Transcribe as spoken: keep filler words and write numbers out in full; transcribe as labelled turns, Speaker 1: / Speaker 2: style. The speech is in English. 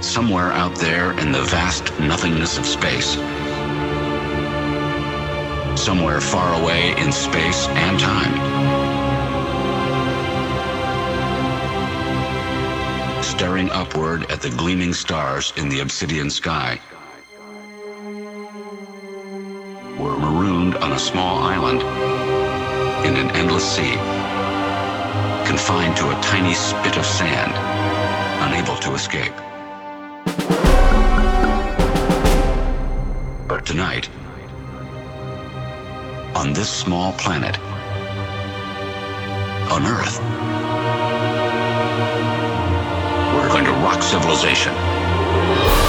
Speaker 1: Somewhere out there in the vast nothingness of space, somewhere far away in space and time, staring upward at the gleaming stars in the obsidian sky, we're marooned on a small island in an endless sea, confined to a tiny spit of sand, unable to escape. But tonight, on this small planet, on Earth, we're going to rock civilization.